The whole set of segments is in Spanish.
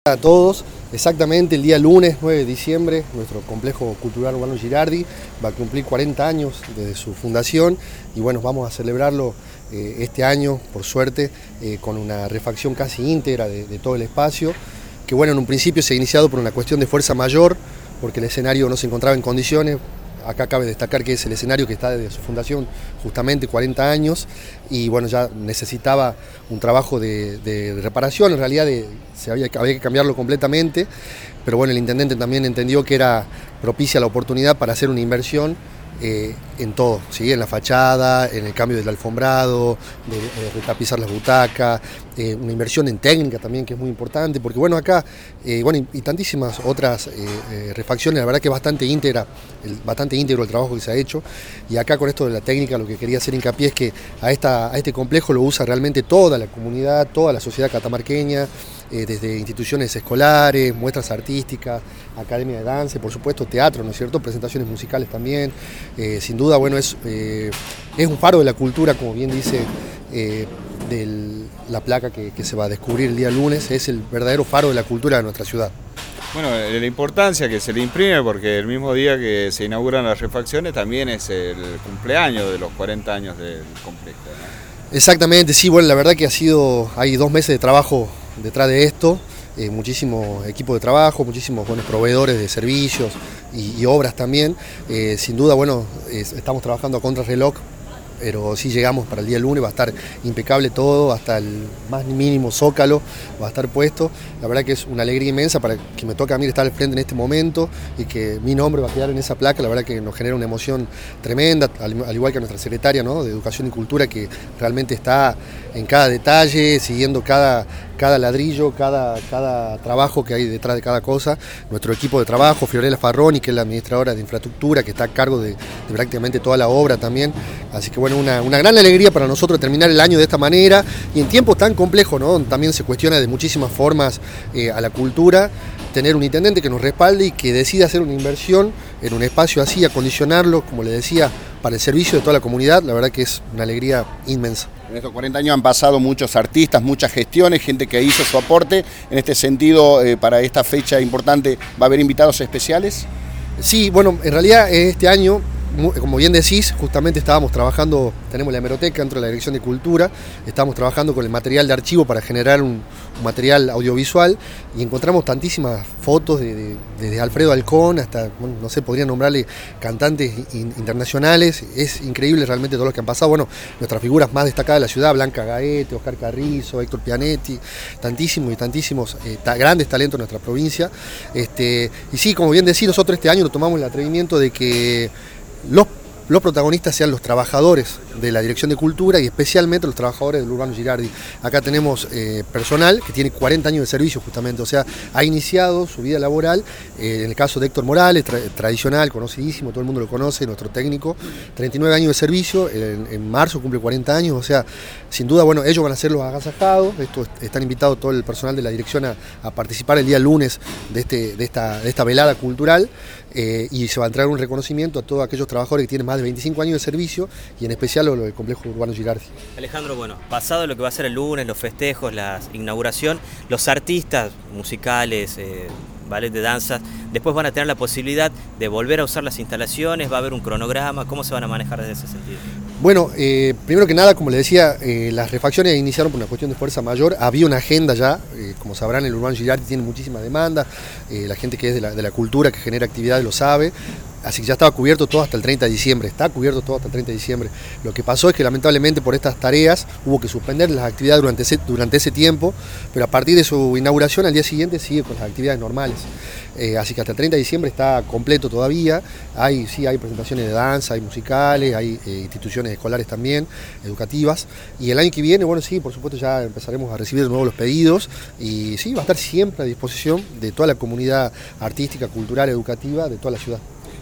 A todos, exactamente el día lunes 9 de diciembre, nuestro complejo cultural urbano Girardi va a cumplir 40 años desde su fundación y bueno, vamos a celebrarlo este año, por suerte, con una refacción casi íntegra de todo el espacio, que bueno, en un principio se ha iniciado por una cuestión de fuerza mayor, porque el escenario no se encontraba en condiciones. Acá cabe destacar que es el escenario que está desde su fundación justamente 40 años y bueno, ya necesitaba un trabajo de reparación, en realidad había que cambiarlo completamente, pero bueno, el intendente también entendió que era propicia la oportunidad para hacer una inversión en todo, ¿sí? En la fachada, en el cambio del alfombrado, de retapizar las butacas, una inversión en técnica también que es muy importante, porque bueno, acá, y tantísimas otras refacciones, la verdad que es bastante íntegro el trabajo que se ha hecho, y acá con esto de la técnica lo que quería hacer hincapié es que a este complejo lo usa realmente toda la comunidad, toda la sociedad catamarqueña, desde instituciones escolares, muestras artísticas, academia de danza, por supuesto teatro, ¿no es cierto?, presentaciones musicales también. Sin duda, bueno, es un faro de la cultura, como bien dice la placa que se va a descubrir el día lunes, es el verdadero faro de la cultura de nuestra ciudad. Bueno, la importancia que se le imprime, porque el mismo día que se inauguran las refacciones también es el cumpleaños de los 40 años del complejo, ¿no? Exactamente, sí, bueno, la verdad que hay 2 meses de trabajo detrás de esto, muchísimo equipo de trabajo, muchísimos buenos proveedores de servicios y obras también. Sin duda, bueno, estamos trabajando a contrarreloj, pero sí llegamos para el día lunes, va a estar impecable todo, hasta el más mínimo zócalo va a estar puesto. La verdad que es una alegría inmensa para que me toque a mí estar al frente en este momento y que mi nombre va a quedar en esa placa. La verdad que nos genera una emoción tremenda, al igual que a nuestra secretaria, ¿no?, de Educación y Cultura, que realmente está en cada detalle, siguiendo cada ladrillo, cada trabajo que hay detrás de cada cosa. Nuestro equipo de trabajo, Fiorella Farroni, que es la administradora de infraestructura, que está a cargo de prácticamente toda la obra también. Así que bueno, una gran alegría para nosotros terminar el año de esta manera y en tiempos tan complejos, ¿no?, también se cuestiona de muchísimas formas a la cultura. Tener un intendente que nos respalde y que decida hacer una inversión en un espacio así, acondicionarlo, como le decía, para el servicio de toda la comunidad, la verdad que es una alegría inmensa. En estos 40 años han pasado muchos artistas, muchas gestiones, gente que hizo su aporte. En este sentido, para esta fecha importante, ¿va a haber invitados especiales? Sí, bueno, en realidad este año, como bien decís, justamente estábamos trabajando, tenemos la hemeroteca dentro de la Dirección de Cultura, estábamos trabajando con el material de archivo para generar un material audiovisual y encontramos tantísimas fotos desde Alfredo Alcón hasta, bueno, no sé, podría nombrarle cantantes internacionales. Es increíble realmente todo lo que han pasado. Bueno, nuestras figuras más destacadas de la ciudad, Blanca Gaete, Oscar Carrizo, Héctor Pianetti, tantísimos grandes talentos de nuestra provincia. Y sí, como bien decís, nosotros este año nos tomamos el atrevimiento de que los protagonistas sean los trabajadores de la Dirección de Cultura y especialmente los trabajadores del Urbano Girardi. Acá tenemos personal que tiene 40 años de servicio justamente, o sea, ha iniciado su vida laboral, en el caso de Héctor Morales, tradicional, conocidísimo, todo el mundo lo conoce, nuestro técnico, 39 años de servicio, en marzo cumple 40 años, o sea, sin duda, bueno, ellos van a ser los agasajados. Están invitados todo el personal de la dirección a participar el día lunes de esta velada cultural, y se va a entregar un reconocimiento a todos aquellos trabajadores que tienen más de 25 años de servicio y en especial lo del complejo urbano Girardi. Alejandro, bueno, pasado lo que va a ser el lunes, los festejos, la inauguración, los artistas musicales, ballet de danza, después van a tener la posibilidad de volver a usar las instalaciones, va a haber un cronograma, ¿cómo se van a manejar desde ese sentido? Bueno, primero que nada, como le decía, las refacciones iniciaron por una cuestión de fuerza mayor, había una agenda ya, como sabrán, el Urbano Girardi tiene muchísimas demandas, la gente que es de la cultura, que genera actividades lo sabe. Así que ya estaba cubierto todo hasta el 30 de diciembre, está cubierto todo hasta el 30 de diciembre. Lo que pasó es que lamentablemente por estas tareas hubo que suspender las actividades durante ese tiempo, pero a partir de su inauguración al día siguiente sigue con las actividades normales. Así que hasta el 30 de diciembre está completo todavía. Hay presentaciones de danza, hay musicales, hay instituciones escolares también, educativas. Y el año que viene, bueno, sí, por supuesto ya empezaremos a recibir de nuevo los pedidos y sí, va a estar siempre a disposición de toda la comunidad artística, cultural, educativa de toda la ciudad.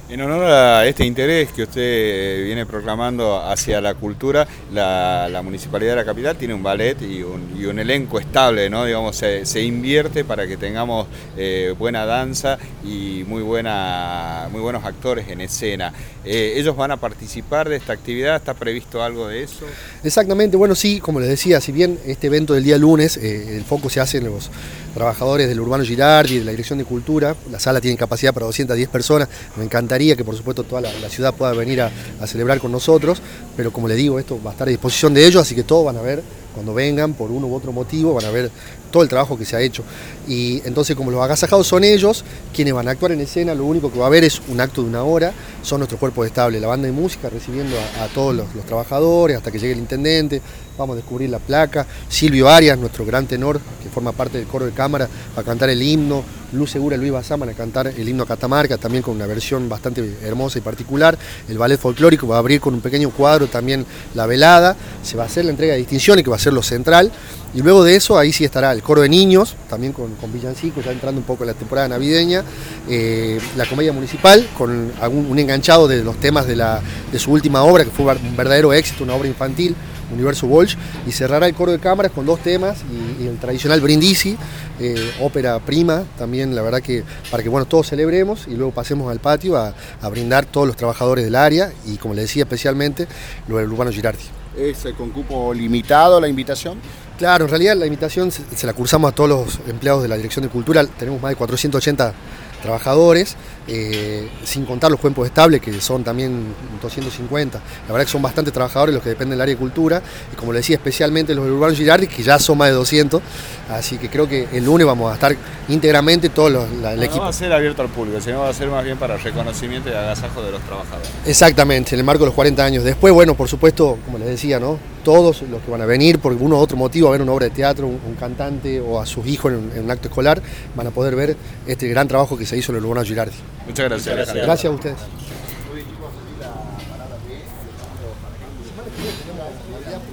En honor a este interés que usted viene proclamando hacia la cultura, la Municipalidad de la Capital tiene un ballet y un elenco estable, ¿no? Digamos, se invierte para que tengamos buena danza y muy buenos actores en escena. ¿Ellos van a participar de esta actividad? ¿Está previsto algo de eso? Exactamente, bueno, sí, como les decía, si bien este evento del día lunes, el foco se hace en los trabajadores del Urbano Girardi, de la Dirección de Cultura, la sala tiene capacidad para 210 personas, me encantaría que por supuesto toda la ciudad pueda venir a celebrar con nosotros, pero como les digo, esto va a estar a disposición de ellos, así que todos van a ver, cuando vengan por uno u otro motivo, van a ver todo el trabajo que se ha hecho. Y entonces, como los agasajados son ellos, quienes van a actuar en escena, lo único que va a haber es un acto de 1 hora, son nuestros cuerpos estables, la banda de música recibiendo a todos los trabajadores hasta que llegue el intendente, vamos a descubrir la placa, Silvio Arias, nuestro gran tenor, que forma parte del coro de cámara, va a cantar el himno, Luz Segura y Luis Bazán van a cantar el himno a Catamarca, también con una versión bastante hermosa y particular, el ballet folclórico va a abrir con un pequeño cuadro también la velada, se va a hacer la entrega de distinciones, que va a ser lo central, y luego de eso ahí sí estará el coro de niños, también con villancicos, ya entrando un poco en la temporada navideña, la comedia municipal, con un enganchado de los temas de su última obra, que fue un verdadero éxito, una obra infantil, Universo Walsh, y cerrará el coro de cámaras con 2 temas y el tradicional Brindisi, ópera prima, también la verdad que para que bueno, todos celebremos y luego pasemos al patio a brindar todos los trabajadores del área y como les decía especialmente los del Urbano Girardi. ¿Es con cupo limitado la invitación? Claro, en realidad la invitación se la cursamos a todos los empleados de la Dirección de Cultura, tenemos más de 480 trabajadores, sin contar los cuerpos estables que son también 250. La verdad que son bastantes trabajadores los que dependen del área de cultura y como le decía especialmente los del Urbano Girardi que ya son más de 200, así que creo que el lunes vamos a estar íntegramente todo el equipo. No va a ser abierto al público, sino va a ser más bien para reconocimiento y agasajo de los trabajadores. Exactamente, en el marco de los 40 años. Después, bueno, por supuesto, como les decía, ¿no? Todos los que van a venir por uno u otro motivo a ver una obra de teatro, un cantante o a sus hijos en un acto escolar, van a poder ver este gran trabajo que se hizo en el Urbano Girardi. Muchas gracias. Gracias a ustedes.